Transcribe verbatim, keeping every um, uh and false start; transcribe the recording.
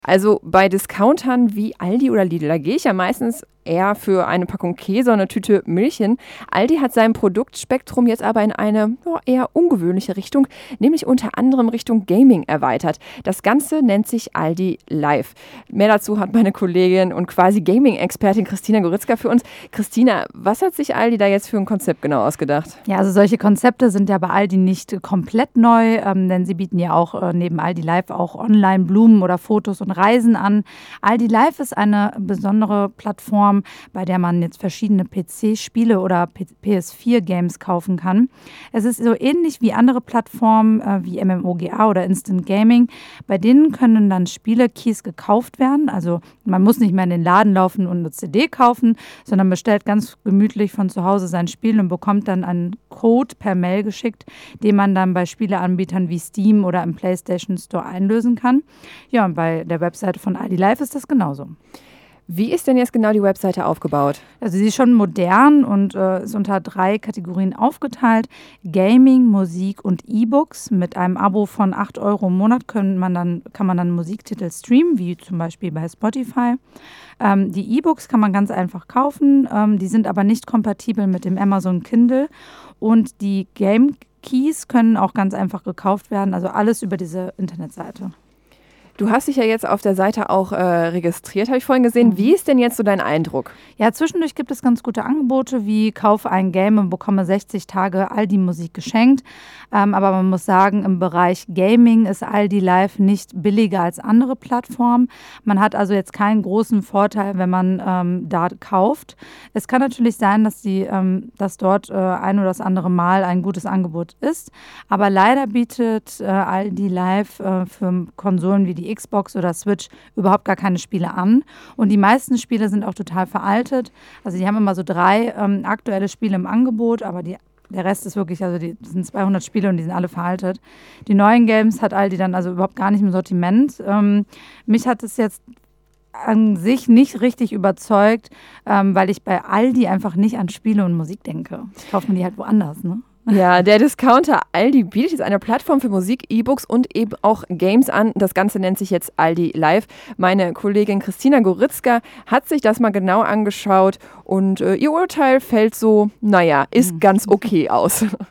Also bei Discountern wie Aldi oder Lidl, da gehe ich ja meistens eher für eine Packung Käse und eine Tüte Milch hin. Aldi hat sein Produktspektrum jetzt aber in eine oh, eher ungewöhnliche Richtung, nämlich unter anderem Richtung Gaming erweitert. Das Ganze nennt sich Aldi Live. Mehr dazu hat meine Kollegin und quasi Gaming-Expertin Christina Goritzka für uns. Christina, was hat sich Aldi da jetzt für ein Konzept genau ausgedacht? Ja, also solche Konzepte sind ja bei Aldi nicht komplett neu, ähm, denn sie bieten ja auch äh, neben Aldi Live auch online Blumen oder Fotos und Reisen an. Aldi Live ist eine besondere Plattform, bei der man jetzt verschiedene P C-Spiele oder P S vier Games kaufen kann. Es ist so ähnlich wie andere Plattformen äh, wie MMOGA oder Instant Gaming. Bei denen können dann Spiele-Keys gekauft werden. Also man muss nicht mehr in den Laden laufen und eine C D kaufen, sondern bestellt ganz gemütlich von zu Hause sein Spiel und bekommt dann einen Code per Mail geschickt, den man dann bei Spieleanbietern wie Steam oder im PlayStation Store einlösen kann. Ja, und bei der Webseite von Aldi Live ist das genauso. Wie ist denn jetzt genau die Webseite aufgebaut? Also sie ist schon modern und äh, ist unter drei Kategorien aufgeteilt. Gaming, Musik und E-Books. Mit einem Abo von acht Euro im Monat können man dann, kann man dann Musiktitel streamen, wie zum Beispiel bei Spotify. Ähm, die E-Books kann man ganz einfach kaufen. Ähm, die sind aber nicht kompatibel mit dem Amazon Kindle. Und die Game Keys können auch ganz einfach gekauft werden. Also alles über diese Internetseite. Du hast dich ja jetzt auf der Seite auch äh, registriert, habe ich vorhin gesehen. Wie ist denn jetzt so dein Eindruck? Ja, zwischendurch gibt es ganz gute Angebote, wie kaufe ein Game und bekomme sechzig Tage Aldi-Musik geschenkt. Ähm, aber man muss sagen, im Bereich Gaming ist Aldi Live nicht billiger als andere Plattformen. Man hat also jetzt keinen großen Vorteil, wenn man ähm, da kauft. Es kann natürlich sein, dass, die, ähm, dass dort äh, ein oder das andere Mal ein gutes Angebot ist. Aber leider bietet äh, Aldi Live äh, für Konsolen wie die Xbox oder Switch überhaupt gar keine Spiele an. Und die meisten Spiele sind auch total veraltet. Also die haben immer so drei ähm, aktuelle Spiele im Angebot, aber die, der Rest ist wirklich, also die das sind zweihundert Spiele und die sind alle veraltet. Die neuen Games hat Aldi dann also überhaupt gar nicht im Sortiment. Ähm, mich hat es jetzt an sich nicht richtig überzeugt, ähm, weil ich bei Aldi einfach nicht an Spiele und Musik denke. Ich kaufe mir die halt woanders, ne? Ja, der Discounter Aldi bietet jetzt eine Plattform für Musik, E-Books und eben auch Games an. Das Ganze nennt sich jetzt Aldi Live. Meine Kollegin Christina Goritzka hat sich das mal genau angeschaut und äh, ihr Urteil fällt so, naja, ist ganz okay aus.